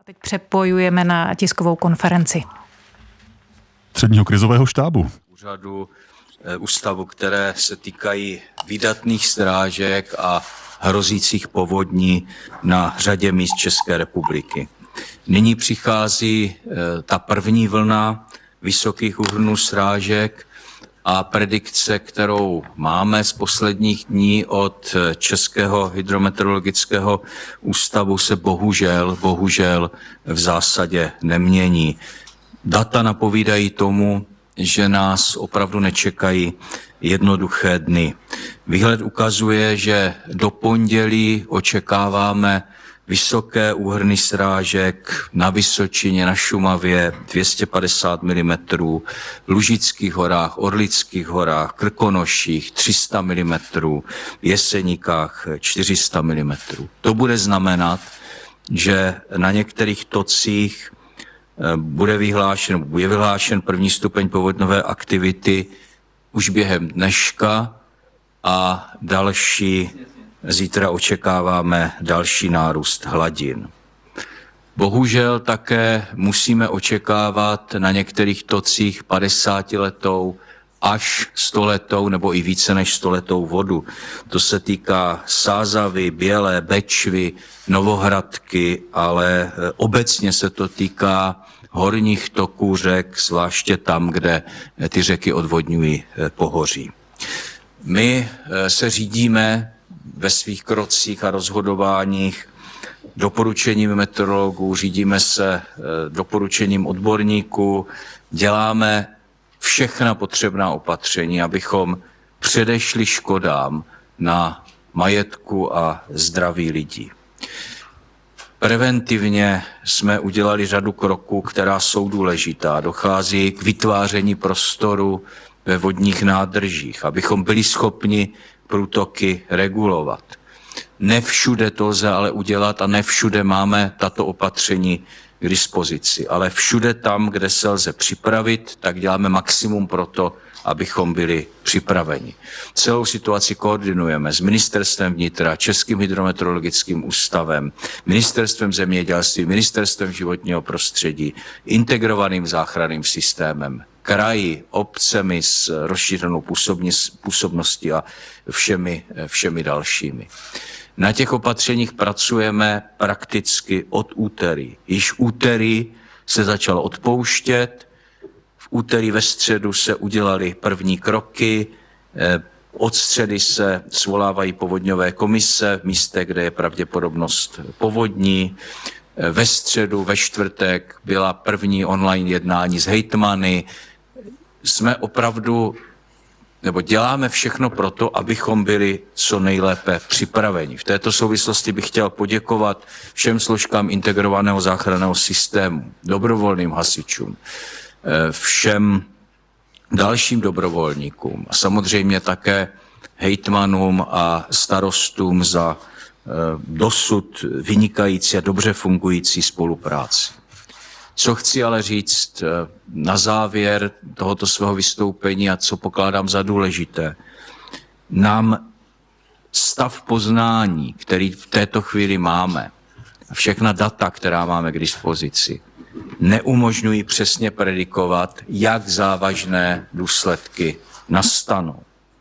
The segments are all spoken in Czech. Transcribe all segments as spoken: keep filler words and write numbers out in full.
Teď přepojujeme na tiskovou konferenci Středního krizového štábu. Úřadu ústavu, které se týkají výdatných srážek a hrozících povodní na řadě míst České republiky. Nyní přichází ta první vlna vysokých úhrnů srážek a predikce, kterou máme z posledních dní od Českého hydrometeorologického ústavu, se bohužel, bohužel v zásadě nemění. Data napovídají tomu, že nás opravdu nečekají jednoduché dny. Výhled ukazuje, že do pondělí očekáváme vysoké úhrny srážek na Vysočině, na Šumavě dvě stě padesát milimetrů, Lužických horách, Orlických horách, Krkonoších tři sta milimetrů, Jeseníkách čtyři sta milimetrů. To bude znamenat, že na některých tocích bude vyhlášen, bude vyhlášen první stupeň povodňové aktivity už během dneška a další, zítra očekáváme další nárůst hladin. Bohužel také musíme očekávat na některých tocích padesátiletou až stoletou nebo i více než stoletou vodu. To se týká Sázavy, Bělé, Bečvy, Novohradky, ale obecně se to týká horních toků řek, zvláště tam, kde ty řeky odvodňují pohoří. My se řídíme ve svých krocích a rozhodováních doporučením meteorologů, řídíme se doporučením odborníků, děláme všechna potřebná opatření, abychom předešli škodám na majetku a zdraví lidí. Preventivně jsme udělali řadu kroků, která jsou důležitá. Dochází k vytváření prostoru ve vodních nádržích, abychom byli schopni průtoky regulovat. Ne všude to lze ale udělat a ne všude máme tato opatření k dispozici, ale všude tam, kde se lze připravit, tak děláme maximum pro to, abychom byli připraveni. Celou situaci koordinujeme s Ministerstvem vnitra, Českým hydrometeorologickým ústavem, Ministerstvem zemědělství, Ministerstvem životního prostředí, integrovaným záchranným systémem, kraji, obcemi s rozšířenou působností a všemi, všemi dalšími. Na těch opatřeních pracujeme prakticky od úterý. Již úterý se začalo odpouštět, v úterý ve středu se udělaly první kroky, od středy se svolávají povodňové komise v místech, kde je pravděpodobnost povodní. Ve středu, ve čtvrtek byla první online jednání s hejtmany. Jsme opravdu, nebo děláme všechno pro to, abychom byli co nejlépe připraveni. V této souvislosti bych chtěl poděkovat všem složkám integrovaného záchranného systému, dobrovolným hasičům, všem dalším dobrovolníkům a samozřejmě také hejtmanům a starostům za dosud vynikající a dobře fungující spolupráci. Co chci ale říct na závěr tohoto svého vystoupení a co pokládám za důležité, nám stav poznání, který v této chvíli máme, a všechna data, která máme k dispozici, neumožňují přesně predikovat, jak závažné důsledky nastanou.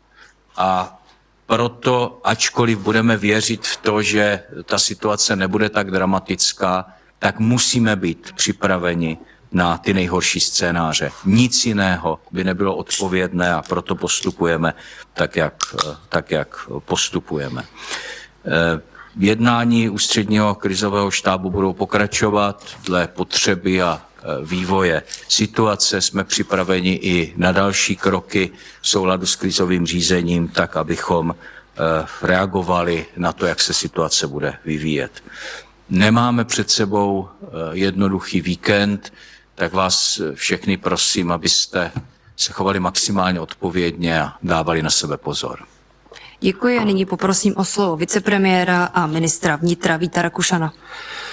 A proto, ačkoliv budeme věřit v to, že ta situace nebude tak dramatická, tak musíme být připraveni na ty nejhorší scénáře. Nic jiného by nebylo odpovědné a proto postupujeme tak, jak, tak, jak postupujeme. Jednání ústředního krizového štábu budou pokračovat dle potřeby a vývoje situace. Jsme připraveni i na další kroky v souladu s krizovým řízením, tak abychom reagovali na to, jak se situace bude vyvíjet. Nemáme před sebou jednoduchý víkend, tak vás všechny prosím, abyste se chovali maximálně odpovědně a dávali na sebe pozor. Děkuji a nyní poprosím o slovo vicepremiéra a ministra vnitra Víta Rakušana.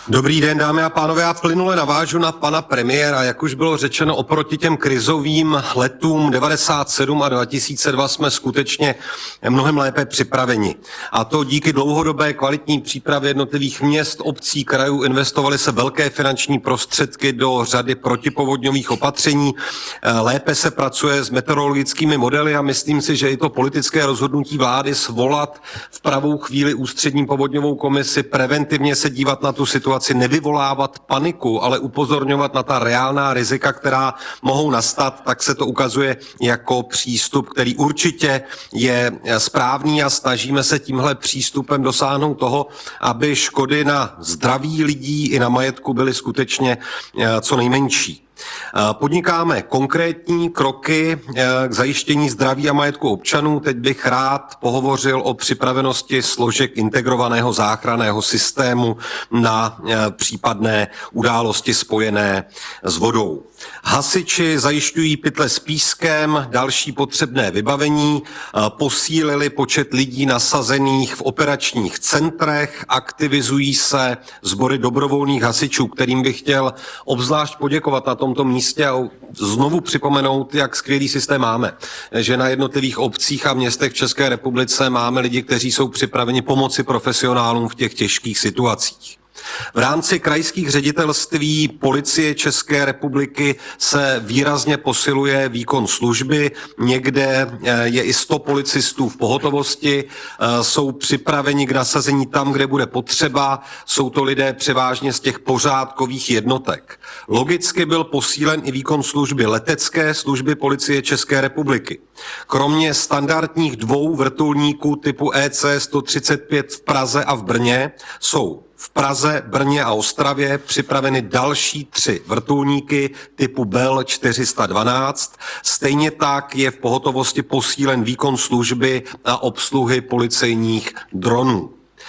Dobrý den, dámy a pánové, já plynule navážu na pana premiéra. Jak už bylo řečeno, oproti těm krizovým letům devadesát sedm a dva tisíce dva jsme skutečně mnohem lépe připraveni. A to díky dlouhodobé kvalitní přípravě jednotlivých měst, obcí, krajů. Investovaly se velké finanční prostředky do řady protipovodňových opatření. Lépe se pracuje s meteorologickými modely a myslím si, že i to politické rozhodnutí vlády svolat v pravou chvíli ústřední povodňovou komisi, preventivně se dívat na tu situaci, nevyvolávat paniku, ale upozorňovat na ta reálná rizika, která mohou nastat, tak se to ukazuje jako přístup, který určitě je správný a snažíme se tímhle přístupem dosáhnout toho, aby škody na zdraví lidí i na majetku byly skutečně co nejmenší. Podnikáme konkrétní kroky k zajištění zdraví a majetku občanů. Teď bych rád pohovořil o připravenosti složek integrovaného záchranného systému na případné události spojené s vodou. Hasiči zajišťují pytle s pískem, další potřebné vybavení, posílili počet lidí nasazených v operačních centrech, aktivizují se sbory dobrovolných hasičů, kterým bych chtěl obzvlášť poděkovat na tomto místě a znovu připomenout, jak skvělý systém máme. Že na jednotlivých obcích a městech v České republice máme lidi, kteří jsou připraveni pomoci profesionálům v těch těžkých situacích. V rámci krajských ředitelství Policie České republiky se výrazně posiluje výkon služby. Někde je i sto policistů v pohotovosti, jsou připraveni k nasazení tam, kde bude potřeba. Jsou to lidé převážně z těch pořádkových jednotek. Logicky byl posílen i výkon služby letecké služby Policie České republiky. Kromě standardních dvou vrtulníků typu E C sto třicet pět v Praze a v Brně jsou v Praze, Brně a Ostravě připraveny další tři vrtulníky typu Bell čtyři sta dvanáct. Stejně tak je v pohotovosti posílen výkon služby a obsluhy policejních dronů.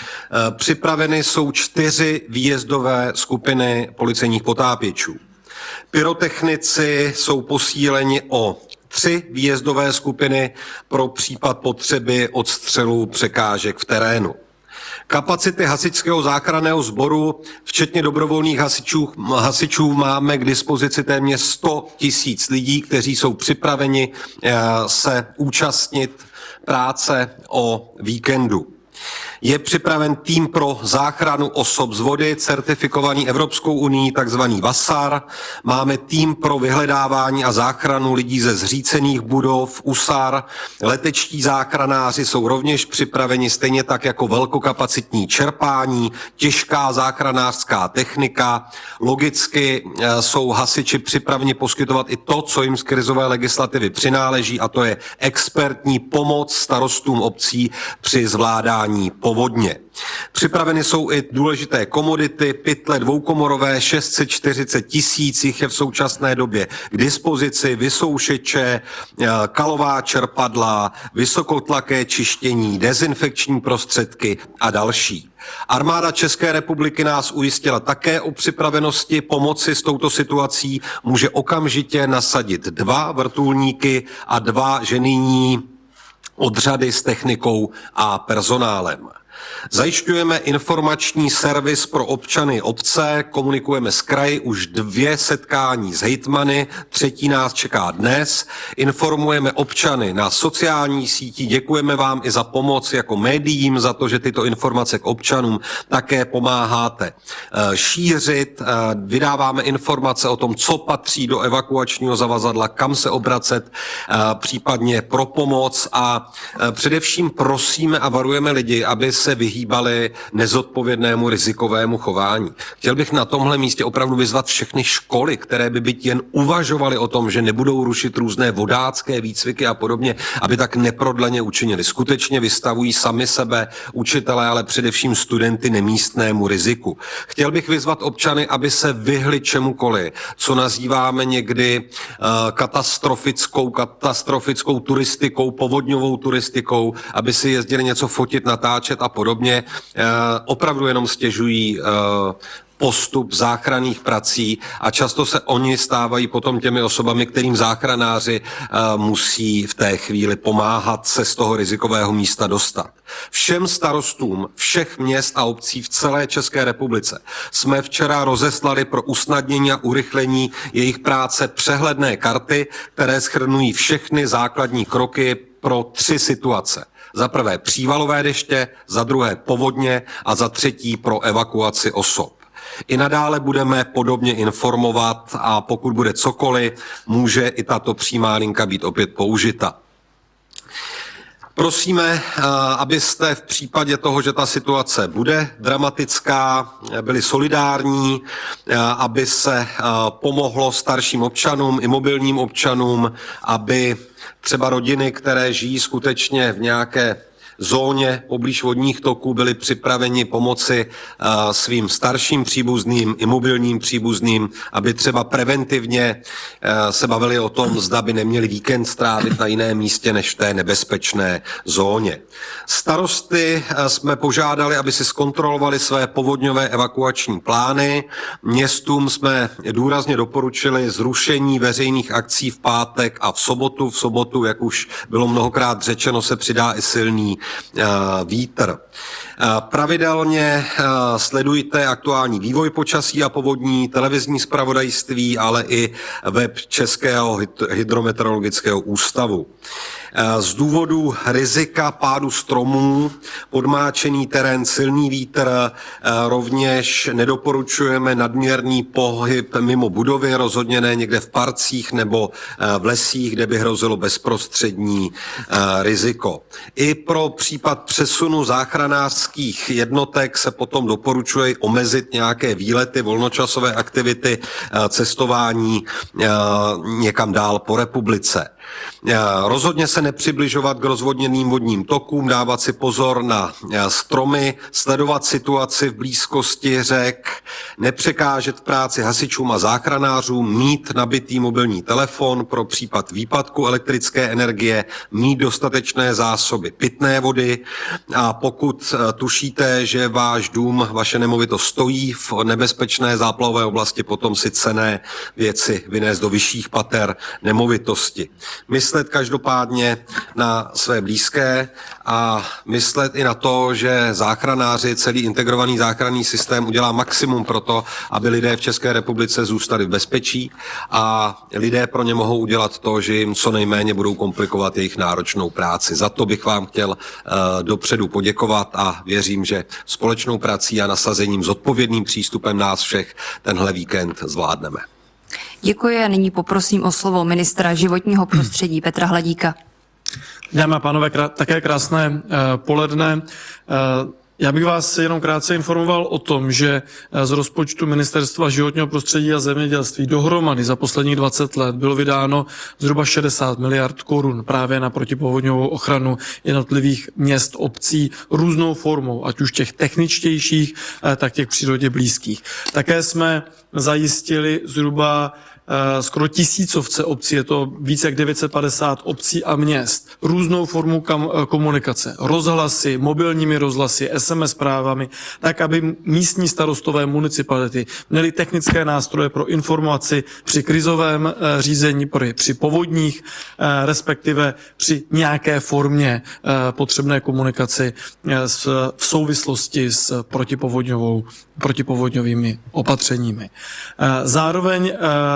Připraveny jsou čtyři výjezdové skupiny policejních potápěčů. Pyrotechnici jsou posíleni o tři výjezdové skupiny pro případ potřeby odstřelu překážek v terénu. Kapacity hasičského záchranného sboru, včetně dobrovolných hasičů, hasičů, máme k dispozici téměř sto tisíc lidí, kteří jsou připraveni se účastnit práce o víkendu. Je připraven tým pro záchranu osob z vody, certifikovaný Evropskou unií, takzvaný VASAR. Máme tým pro vyhledávání a záchranu lidí ze zřícených budov, U S A R. Letečtí záchranáři jsou rovněž připraveni, stejně tak jako velkokapacitní čerpání, těžká záchranářská technika. Logicky jsou hasiči připraveni poskytovat i to, co jim z krizové legislativy přináleží, a to je expertní pomoc starostům obcí při zvládání povodně. Připraveny jsou i důležité komodity, pytle dvoukomorové, šest set čtyřicet tisíc jich je v současné době k dispozici, vysoušeče, kalová čerpadla, vysokotlaké čištění, dezinfekční prostředky a další. Armáda České republiky nás ujistila také o připravenosti pomoci s touto situací. Může okamžitě nasadit dva vrtulníky a dva ženijní odřady s technikou a personálem. Zajišťujeme informační servis pro občany obce, komunikujeme s kraji, už dvě setkání s hejtmany, třetí nás čeká dnes. Informujeme občany na sociální síti, děkujeme vám i za pomoc jako médiím, za to, že tyto informace k občanům také pomáháte šířit. Vydáváme informace o tom, co patří do evakuačního zavazadla, kam se obracet, případně pro pomoc, a především prosíme a varujeme lidi, aby se vyhýbali nezodpovědnému rizikovému chování. Chtěl bych na tomhle místě opravdu vyzvat všechny školy, které by byť jen uvažovaly o tom, že nebudou rušit různé vodácké výcviky a podobně, aby tak neprodleně učinili. Skutečně vystavují sami sebe, učitelé, ale především studenty nemístnému riziku. Chtěl bych vyzvat občany, aby se vyhli čemukoliv, co nazýváme někdy uh, katastrofickou, katastrofickou turistikou, povodňovou turistikou, aby si jezdili něco fotit, natáčet a podobně. Opravdu jenom stěžují postup záchranných prací a často se oni stávají potom těmi osobami, kterým záchranáři uh, musí v té chvíli pomáhat se z toho rizikového místa dostat. Všem starostům všech měst a obcí v celé České republice jsme včera rozeslali pro usnadnění a urychlení jejich práce přehledné karty, které shrnují všechny základní kroky pro tři situace. Za prvé přívalové deště, za druhé povodně a za třetí pro evakuaci osob. I nadále budeme podobně informovat a pokud bude cokoliv, může i tato přímá linka být opět použita. Prosíme, abyste v případě toho, že ta situace bude dramatická, byli solidární, aby se pomohlo starším občanům, imobilním občanům, aby třeba rodiny, které žijí skutečně v nějaké zóně poblíž vodních toků, byli připraveni pomoci uh, svým starším příbuzným, imobilním příbuzným, aby třeba preventivně uh, se bavili o tom, zda by neměli víkend strávit na jiném místě než v té nebezpečné zóně. Starosty uh, jsme požádali, aby si zkontrolovali své povodňové evakuační plány. Městům jsme důrazně doporučili zrušení veřejných akcí v pátek a v sobotu. V sobotu, jak už bylo mnohokrát řečeno, se přidá i silný vítr. Pravidelně sledujte aktuální vývoj počasí a povodní, televizní zpravodajství, ale i web Českého hydrometeorologického ústavu. Z důvodu rizika pádu stromů, podmáčený terén, silný vítr, rovněž nedoporučujeme nadměrný pohyb mimo budovy, rozhodně ne někde v parcích nebo v lesích, kde by hrozilo bezprostřední riziko. I pro případ přesunu záchranářských jednotek se potom doporučuje omezit nějaké výlety, volnočasové aktivity, cestování někam dál po republice. Rozhodně se nepřibližovat k rozvodněným vodním tokům, dávat si pozor na stromy, sledovat situaci v blízkosti řek, nepřekážet práci hasičům a záchranářům, mít nabitý mobilní telefon pro případ výpadku elektrické energie, mít dostatečné zásoby pitné vody a pokud tušíte, že váš dům, vaše nemovitost stojí v nebezpečné záplavové oblasti, potom si cenné věci vynést do vyšších pater nemovitosti. Myslet každopádně na své blízké a myslet i na to, že záchranáři, celý integrovaný záchranný systém udělá maximum pro to, aby lidé v České republice zůstali v bezpečí a lidé pro ně mohou udělat to, že jim co nejméně budou komplikovat jejich náročnou práci. Za to bych vám chtěl uh, dopředu poděkovat a věřím, že společnou prací a nasazením, zodpovědným přístupem nás všech tenhle víkend zvládneme. Děkuji a nyní poprosím o slovo ministra životního prostředí Petra Hladíka. Dámy a pánové, krá- také krásné uh, poledne. Uh, Já bych vás jenom krátce informoval o tom, že z rozpočtu Ministerstva životního prostředí a zemědělství dohromady za posledních dvacet let bylo vydáno zhruba šedesát miliard korun právě na protipovodňovou ochranu jednotlivých měst, obcí různou formou, ať už těch techničtějších, tak těch přírodě blízkých. Také jsme zajistili zhruba skoro tisícovce obcí, je to více jak devět set padesát obcí a měst, různou formu kam, komunikace, rozhlasy, mobilními rozhlasy, es em es zprávami, tak, aby místní starostové municipality měli technické nástroje pro informaci při krizovém řízení, při povodních, respektive při nějaké formě potřebné komunikaci v souvislosti s protipovodňovou, protipovodňovými opatřeními. Zároveň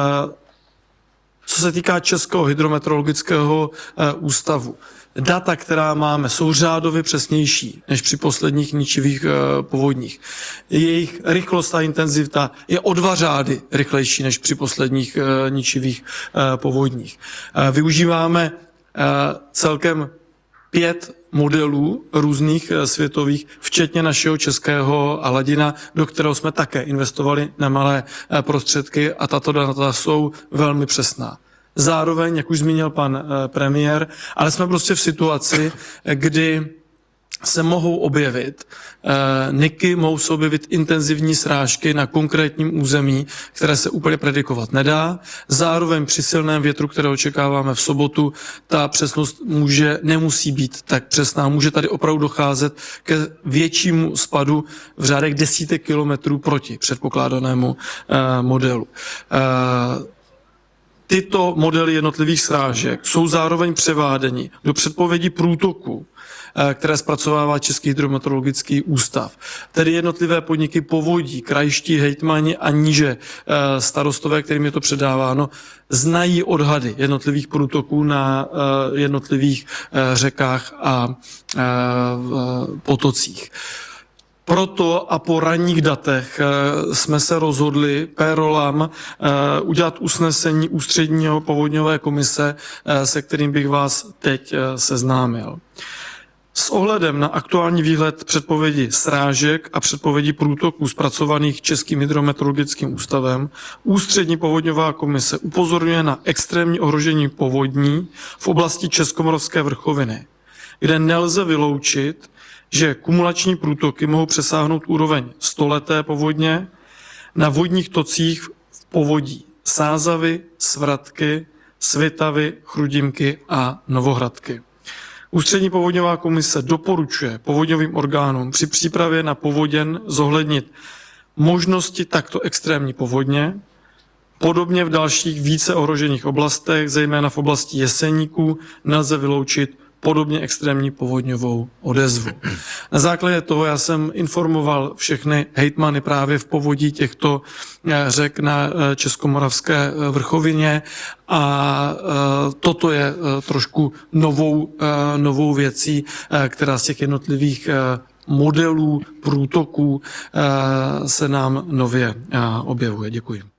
co se týká Českého hydrometeorologického ústavu, data, která máme, jsou řádově přesnější než při posledních ničivých povodních. Jejich rychlost a intenzita je o dva řády rychlejší než při posledních ničivých povodních. Využíváme celkem pět modelů různých světových, včetně našeho českého Aladina, do kterého jsme také investovali nemalé prostředky a tato data jsou velmi přesná. Zároveň, jak už zmínil pan premiér, ale jsme prostě v situaci, kdy se mohou objevit eh, niky, mohou se objevit intenzivní srážky na konkrétním území, které se úplně predikovat nedá. Zároveň při silném větru, které očekáváme v sobotu, ta přesnost může, nemusí být tak přesná. Může tady opravdu docházet ke většímu spadu v řádech desítek kilometrů proti předpokládanému eh, modelu. Eh, Tyto modely jednotlivých srážek jsou zároveň převáděni do předpovědi průtoku, které zpracovává Český hydrometeorologický ústav. Tedy jednotlivé podniky povodí, krajští hejtmani a níže starostové, kterým je to předáváno, znají odhady jednotlivých průtoků na jednotlivých řekách a potocích. Proto a po ranních datech jsme se rozhodli P. Rolam udělat usnesení Ústředního povodňové komise, se kterým bych vás teď seznámil. S ohledem na aktuální výhled předpovědi srážek a předpovědi průtoků zpracovaných Českým hydrometeorologickým ústavem, Ústřední povodňová komise upozorňuje na extrémní ohrožení povodní v oblasti Českomoravské vrchoviny, kde nelze vyloučit, že kumulační průtoky mohou přesáhnout úroveň stoleté povodně na vodních tocích v povodí Sázavy, Svratky, Svitavy, Chrudimky a Novohradky. Ústřední povodňová komise doporučuje povodňovým orgánům při přípravě na povoděn zohlednit možnosti takto extrémní povodně, podobně v dalších více ohrožených oblastech, zejména v oblasti Jeseníků, nelze vyloučit podobně extrémní povodňovou odezvu. Na základě toho já jsem informoval všechny hejtmany právě v povodí těchto řek na Českomoravské vrchovině a toto je trošku novou, novou věcí, která z těch jednotlivých modelů průtoků se nám nově objevuje. Děkuji.